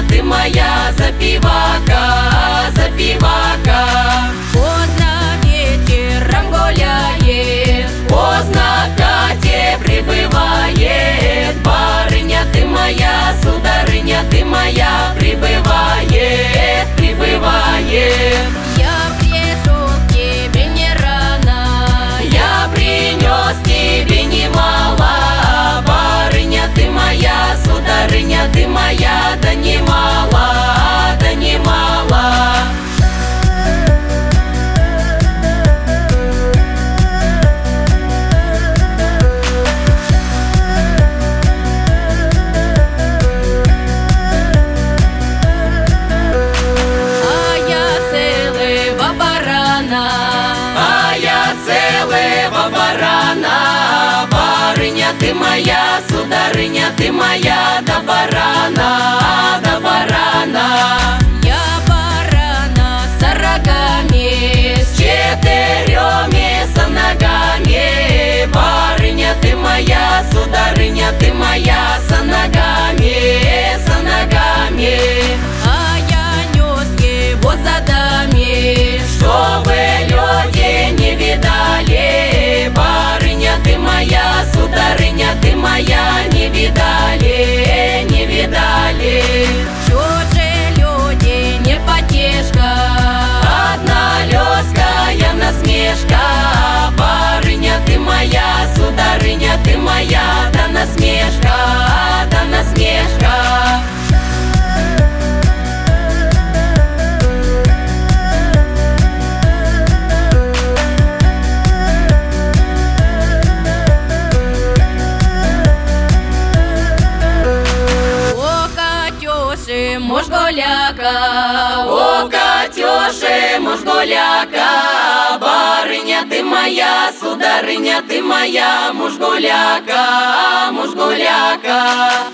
ты моя запивака, запивака. Поздно вечером гуляет, Поздно к хате прибывает, барыня ты моя, сударыня ты моя, прибывает, прибывает. я пришел к тебе не рано, Я принес тебе немало, барыня ты моя, сударыня ты моя, да немало, да немало. а я целого барана. А я целого барана, барыня ты моя, сударыня ты моя, да барана, да барана. Я барана с рогами, С четырьмя ногами, барыня ты моя, сударыня ты моя, с ногами, с ногами. а я нес его за дами, Чтобы люди не видали, барыня ты моя, сударыня ты моя, не видали, не видали. чужие люди не потешка. Одна лёская насмешка, барыня ты моя, сударыня ты моя, да насмешка, да насмешка. О, Катюши, муж гуляка, О, Катюши, муж гуляка, барыня ты моя, сударыня ты моя, муж гуляка, муж гуляка.